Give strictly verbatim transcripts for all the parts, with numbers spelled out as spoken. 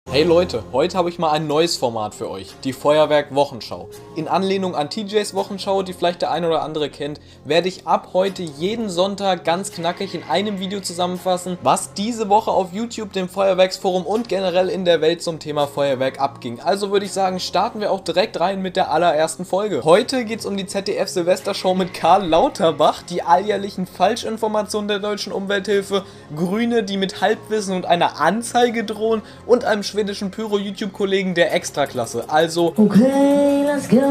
Hey Leute, heute habe ich mal ein neues Format für euch, die Feuerwerk-Wochenschau. In Anlehnung an T Js Wochenschau, die vielleicht der eine oder andere kennt, werde ich ab heute jeden Sonntag ganz knackig in einem Video zusammenfassen, was diese Woche auf YouTube, dem Feuerwerksforum und generell in der Welt zum Thema Feuerwerk abging. Also würde ich sagen, starten wir auch direkt rein mit der allerersten Folge. Heute geht es um die Z D F-Silvestershow mit Karl Lauterbach, die alljährlichen Falschinformationen der Deutschen Umwelthilfe, Grüne, die mit Halbwissen und einer Anzeige drohen und einem schwedischen Pyro-YouTube-Kollegen der Extraklasse. Also, okay, let's go.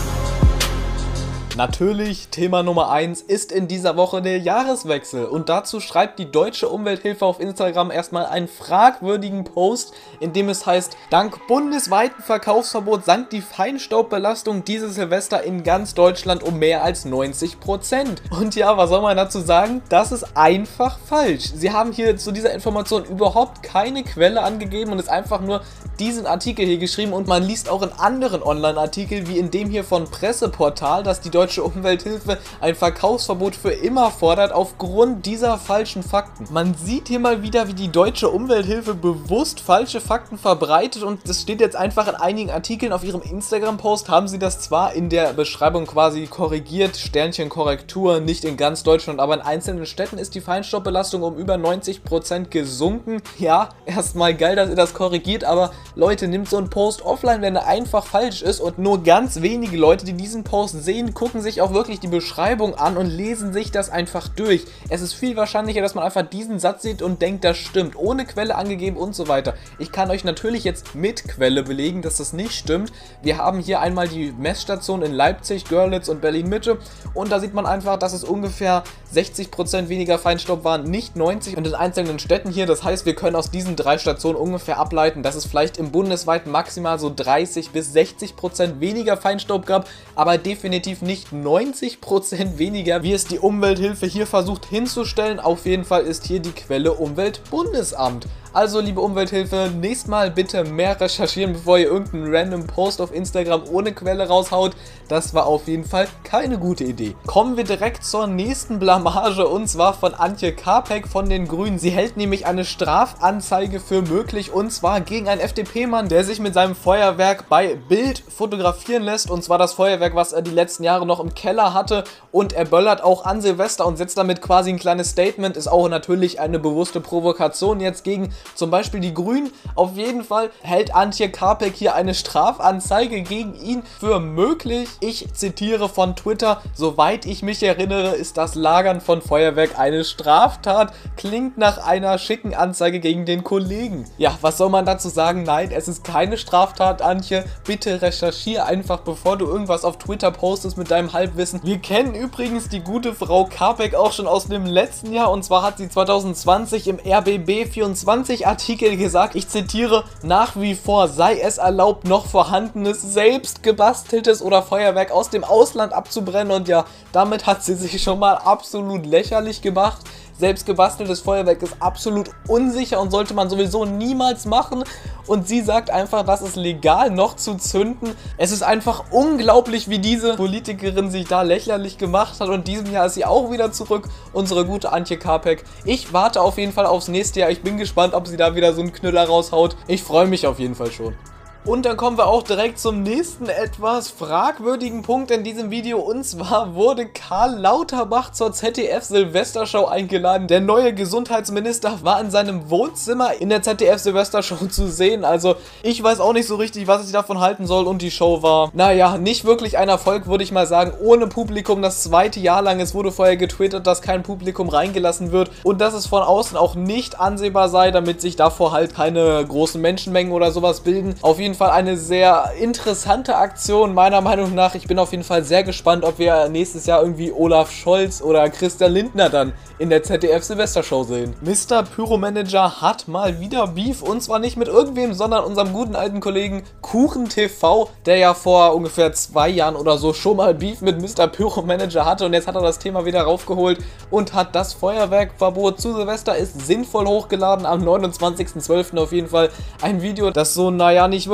Natürlich, Thema Nummer eins ist in dieser Woche der Jahreswechsel und dazu schreibt die Deutsche Umwelthilfe auf Instagram erstmal einen fragwürdigen Post, in dem es heißt, dank bundesweiten Verkaufsverbot sank die Feinstaubbelastung dieses Silvester in ganz Deutschland um mehr als neunzig Prozent. Und ja, was soll man dazu sagen? Das ist einfach falsch. Sie haben hier zu dieser Information überhaupt keine Quelle angegeben und es einfach nur diesen Artikel hier geschrieben und man liest auch in anderen Online-Artikeln, wie in dem hier von Presseportal, dass die Deutsche Umwelthilfe ein Verkaufsverbot für immer fordert aufgrund dieser falschen Fakten. Man sieht hier mal wieder, wie die Deutsche Umwelthilfe bewusst falsche Fakten verbreitet und das steht jetzt einfach in einigen Artikeln. Auf ihrem Instagram-Post haben sie das zwar in der Beschreibung quasi korrigiert, Sternchen Korrektur, nicht in ganz Deutschland, aber in einzelnen Städten ist die Feinstaubbelastung um über neunzig Prozent gesunken. Ja, erstmal geil, dass ihr das korrigiert, aber Leute, nimmt so einen Post offline, wenn er einfach falsch ist und nur ganz wenige Leute, die diesen Post sehen, gucken sich auch wirklich die Beschreibung an und lesen sich das einfach durch. Es ist viel wahrscheinlicher, dass man einfach diesen Satz sieht und denkt, das stimmt, ohne Quelle angegeben und so weiter. Ich kann euch natürlich jetzt mit Quelle belegen, dass das nicht stimmt. Wir haben hier einmal die Messstation in Leipzig, Görlitz und Berlin-Mitte und da sieht man einfach, dass es ungefähr sechzig Prozent weniger Feinstaub waren, nicht neunzig und in einzelnen Städten hier. Das heißt, wir können aus diesen drei Stationen ungefähr ableiten, dass es vielleicht im bundesweit maximal so dreißig bis sechzig Prozent weniger Feinstaub gab, aber definitiv nicht neunzig Prozent weniger, wie es die Umwelthilfe hier versucht hinzustellen. Auf jeden Fall ist hier die Quelle Umweltbundesamt. Also, liebe Umwelthilfe, nächstes Mal bitte mehr recherchieren, bevor ihr irgendeinen random Post auf Instagram ohne Quelle raushaut. Das war auf jeden Fall keine gute Idee. Kommen wir direkt zur nächsten Blamage und zwar von Antje Karpek von den Grünen. Sie hält nämlich eine Strafanzeige für möglich und zwar gegen einen F D P-Mann, der sich mit seinem Feuerwerk bei Bild fotografieren lässt. Und zwar das Feuerwerk, was er die letzten Jahre noch im Keller hatte und er böllert auch an Silvester und setzt damit quasi ein kleines Statement. Ist auch natürlich eine bewusste Provokation jetzt gegen zum Beispiel die Grünen. Auf jeden Fall hält Antje Karpek hier eine Strafanzeige gegen ihn für möglich. Ich zitiere von Twitter: Soweit ich mich erinnere, ist das Lagern von Feuerwerk eine Straftat. Klingt nach einer schicken Anzeige gegen den Kollegen. Ja, was soll man dazu sagen? Nein, es ist keine Straftat, Antje. Bitte recherchiere einfach, bevor du irgendwas auf Twitter postest mit deinem Halbwissen. Wir kennen übrigens die gute Frau Karpek auch schon aus dem letzten Jahr und zwar hat sie zwanzig zwanzig im R B B vierundzwanzig Artikel gesagt, ich zitiere: Nach wie vor sei es erlaubt, noch vorhandenes, selbst gebasteltes oder Feuerwerk aus dem Ausland abzubrennen. Und ja, damit hat sie sich schon mal absolut lächerlich gemacht. Selbst gebasteltes Feuerwerk ist absolut unsicher und sollte man sowieso niemals machen. Und sie sagt einfach, das ist legal noch zu zünden. Es ist einfach unglaublich, wie diese Politikerin sich da lächerlich gemacht hat. Und diesem Jahr ist sie auch wieder zurück, unsere gute Antje Karpek. Ich warte auf jeden Fall aufs nächste Jahr. Ich bin gespannt, ob sie da wieder so einen Knüller raushaut. Ich freue mich auf jeden Fall schon. Und dann kommen wir auch direkt zum nächsten etwas fragwürdigen Punkt in diesem Video. Und zwar wurde Karl Lauterbach zur Z D F-Silvestershow eingeladen. Der neue Gesundheitsminister war in seinem Wohnzimmer in der Z D F-Silvestershow zu sehen. Also ich weiß auch nicht so richtig, was ich davon halten soll. Und die Show war, naja, nicht wirklich ein Erfolg, würde ich mal sagen. Ohne Publikum das zweite Jahr lang. Es wurde vorher getwittert, dass kein Publikum reingelassen wird. Und dass es von außen auch nicht ansehbar sei, damit sich davor halt keine großen Menschenmengen oder sowas bilden. Auf jeden Fall eine sehr interessante Aktion, meiner Meinung nach. Ich bin auf jeden Fall sehr gespannt, ob wir nächstes Jahr irgendwie Olaf Scholz oder Christian Lindner dann in der Z D F-Silvestershow sehen. Mister Pyromanager hat mal wieder Beef und zwar nicht mit irgendwem, sondern unserem guten alten Kollegen Kuchen T V, der ja vor ungefähr zwei Jahren oder so schon mal Beef mit Mister Pyromanager hatte und jetzt hat er das Thema wieder raufgeholt und hat das Feuerwerkverbot zu Silvester ist sinnvoll hochgeladen am neunundzwanzigsten zwölften auf jeden Fall ein Video, das so, naja, nicht wirklich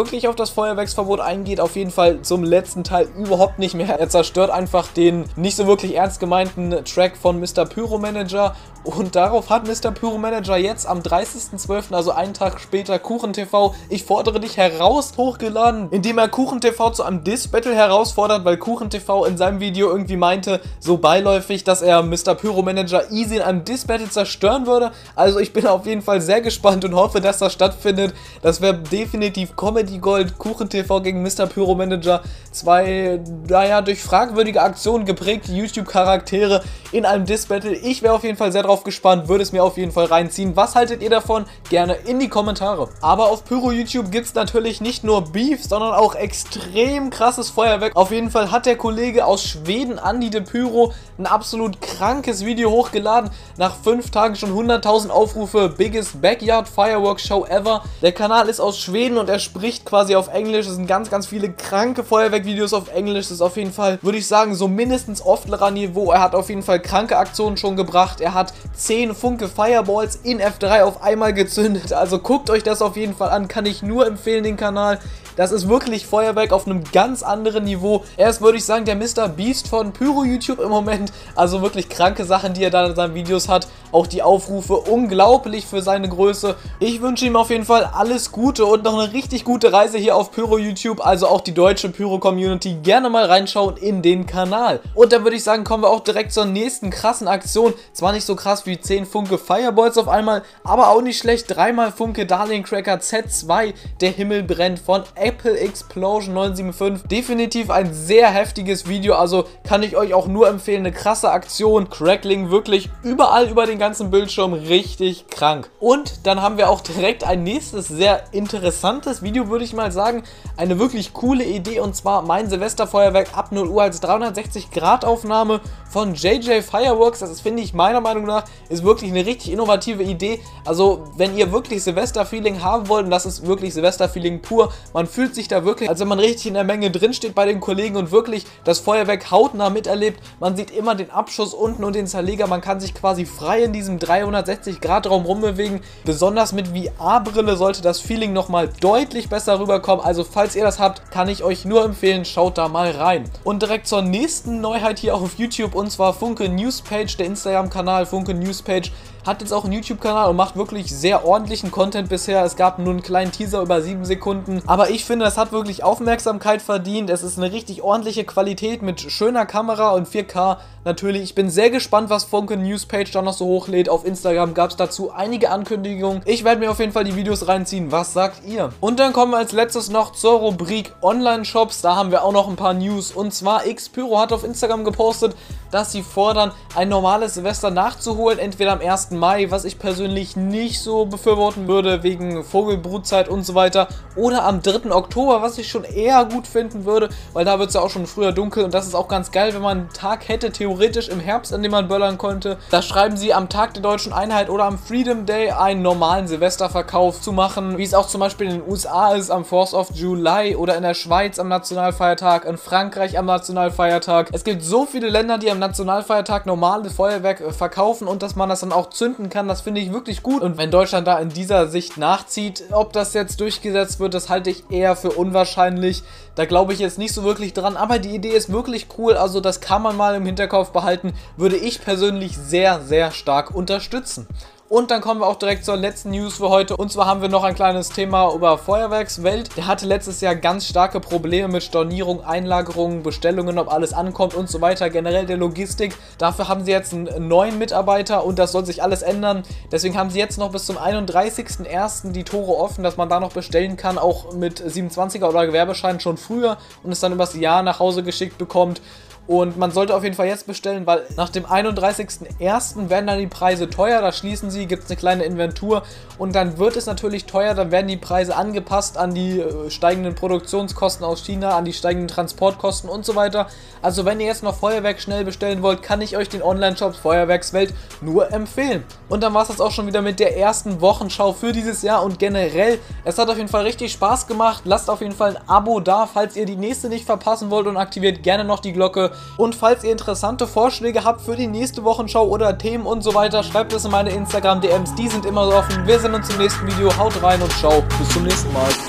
wirklich auf das Feuerwerksverbot eingeht, auf jeden Fall zum letzten Teil überhaupt nicht mehr. Er zerstört einfach den nicht so wirklich ernst gemeinten Track von Mister Pyromanager und darauf hat Mister Pyromanager jetzt am dreißigsten zwölften, also einen Tag später, KuchenTV, ich fordere dich heraus, hochgeladen, indem er KuchenTV zu einem Diss-Battle herausfordert, weil KuchenTV in seinem Video irgendwie meinte, so beiläufig, dass er Mister Pyromanager easy in einem Diss-Battle zerstören würde. Also ich bin auf jeden Fall sehr gespannt und hoffe, dass das stattfindet. Das wäre definitiv Comedy Gold. KuchenTV gegen Mister Pyromanager. Zwei, naja, durch fragwürdige Aktionen geprägte YouTube-Charaktere in einem Diss-Battle. Ich wäre auf jeden Fall sehr drauf gespannt, würde es mir auf jeden Fall reinziehen. Was haltet ihr davon? Gerne in die Kommentare. Aber auf Pyro-YouTube gibt es natürlich nicht nur Beef, sondern auch extrem krasses Feuerwerk. Auf jeden Fall hat der Kollege aus Schweden, Andi de Pyro, ein absolut krankes Video hochgeladen. Nach fünf Tagen schon hunderttausend Aufrufe. Biggest Backyard Fireworks Show ever. Der Kanal ist aus Schweden und er spricht quasi auf Englisch. Es sind ganz, ganz viele kranke Feuerwerkvideos auf Englisch. Das ist auf jeden Fall, würde ich sagen, so mindestens Offlerer Niveau. Er hat auf jeden Fall kranke Aktionen schon gebracht. Er hat zehn Funke Fireballs in F drei auf einmal gezündet. Also guckt euch das auf jeden Fall an. Kann ich nur empfehlen, den Kanal. Das ist wirklich Feuerwerk auf einem ganz anderen Niveau. Er ist, würde ich sagen, der Mister Beast von Pyro-YouTube im Moment. Also wirklich kranke Sachen, die er da in seinen Videos hat. Auch die Aufrufe unglaublich für seine Größe. Ich wünsche ihm auf jeden Fall alles Gute und noch eine richtig gute Reise hier auf Pyro-YouTube. Also auch die deutsche Pyro-Community gerne mal reinschauen in den Kanal. Und dann würde ich sagen, kommen wir auch direkt zur nächsten krassen Aktion. Zwar nicht so krass wie zehn Funke Fireballs auf einmal, aber auch nicht schlecht. Dreimal Funke Darling Cracker Z zwei, der Himmel brennt von Apple Explosion neun sieben fünf. Definitiv ein sehr heftiges Video, also kann ich euch auch nur empfehlen. Eine krasse Aktion. Crackling wirklich überall über den ganzen Bildschirm. Richtig krank. Und dann haben wir auch direkt ein nächstes sehr interessantes Video, würde ich mal sagen. Eine wirklich coole Idee und zwar mein Silvesterfeuerwerk ab null Uhr als dreihundertsechzig Grad Aufnahme von J J Fireworks. Das ist, finde ich, meiner Meinung nach, ist wirklich eine richtig innovative Idee. Also, wenn ihr wirklich Silvester-Feeling haben wollt, und das ist wirklich Silvester-Feeling pur, man fühlt sich da wirklich, als wenn man richtig in der Menge drinsteht bei den Kollegen und wirklich das Feuerwerk hautnah miterlebt. Man sieht immer den Abschuss unten und den Zerleger. Man kann sich quasi frei in diesem dreihundertsechzig Grad Raum rumbewegen. Besonders mit V R-Brille sollte das Feeling nochmal deutlich besser rüberkommen. Also, falls ihr das habt, kann ich euch nur empfehlen, schaut da mal rein. Und direkt zur nächsten Neuheit hier auf YouTube, und zwar Funke Newspage, der Instagram-Kanal Funke Newspage. Hat jetzt auch einen YouTube-Kanal und macht wirklich sehr ordentlichen Content bisher. Es gab nur einen kleinen Teaser über sieben Sekunden. Aber ich finde, das hat wirklich Aufmerksamkeit verdient. Es ist eine richtig ordentliche Qualität mit schöner Kamera und vier K natürlich. Ich bin sehr gespannt, was Funke Newspage da noch so hochlädt. Auf Instagram gab es dazu einige Ankündigungen. Ich werde mir auf jeden Fall die Videos reinziehen. Was sagt ihr? Und dann kommen wir als letztes noch zur Rubrik Online-Shops. Da haben wir auch noch ein paar News. Und zwar Xpyro hat auf Instagram gepostet, dass sie fordern, ein normales Silvester nachzuholen. Entweder am ersten Mai, was ich persönlich nicht so befürworten würde, wegen Vogelbrutzeit und so weiter. Oder am dritten Oktober, was ich schon eher gut finden würde, weil da wird es ja auch schon früher dunkel. Und das ist auch ganz geil, wenn man einen Tag hätte, theoretisch im Herbst, an dem man böllern konnte. Da schreiben sie, am Tag der Deutschen Einheit oder am Freedom Day einen normalen Silvesterverkauf zu machen. Wie es auch zum Beispiel in den U S A ist, am fourth of July oder in der Schweiz am Nationalfeiertag, in Frankreich am Nationalfeiertag. Es gibt so viele Länder, die am Nationalfeiertag normales Feuerwerk äh, verkaufen und dass man das dann auch zünden kann, das finde ich wirklich gut. Und wenn Deutschland da in dieser Sicht nachzieht, ob das jetzt durchgesetzt wird, das halte ich eher für unwahrscheinlich. Da glaube ich jetzt nicht so wirklich dran, aber die Idee ist wirklich cool, also das kann man mal im Hinterkopf behalten, würde ich persönlich sehr, sehr stark unterstützen. Und dann kommen wir auch direkt zur letzten News für heute. Und zwar haben wir noch ein kleines Thema über Feuerwerkswelt. Der hatte letztes Jahr ganz starke Probleme mit Stornierung, Einlagerung, Bestellungen, ob alles ankommt und so weiter. Generell der Logistik. Dafür haben sie jetzt einen neuen Mitarbeiter und das soll sich alles ändern. Deswegen haben sie jetzt noch bis zum einunddreißigsten ersten die Tore offen, dass man da noch bestellen kann. Auch mit siebenundzwanziger oder Gewerbeschein schon früher und es dann übers Jahr nach Hause geschickt bekommt. Und man sollte auf jeden Fall jetzt bestellen, weil nach dem einunddreißigsten ersten werden dann die Preise teuer, da schließen sie, gibt es eine kleine Inventur und dann wird es natürlich teuer, dann werden die Preise angepasst an die äh, steigenden Produktionskosten aus China, an die steigenden Transportkosten und so weiter. Also wenn ihr jetzt noch Feuerwerk schnell bestellen wollt, kann ich euch den Online-Shop Feuerwerkswelt nur empfehlen. Und dann war es das auch schon wieder mit der ersten Wochenschau für dieses Jahr und generell, es hat auf jeden Fall richtig Spaß gemacht. Lasst auf jeden Fall ein Abo da, falls ihr die nächste nicht verpassen wollt und aktiviert gerne noch die Glocke. Und falls ihr interessante Vorschläge habt für die nächste Wochenschau oder Themen und so weiter, schreibt es in meine Instagram-D Ms, die sind immer so offen. Wir sehen uns im nächsten Video, haut rein und ciao, bis zum nächsten Mal.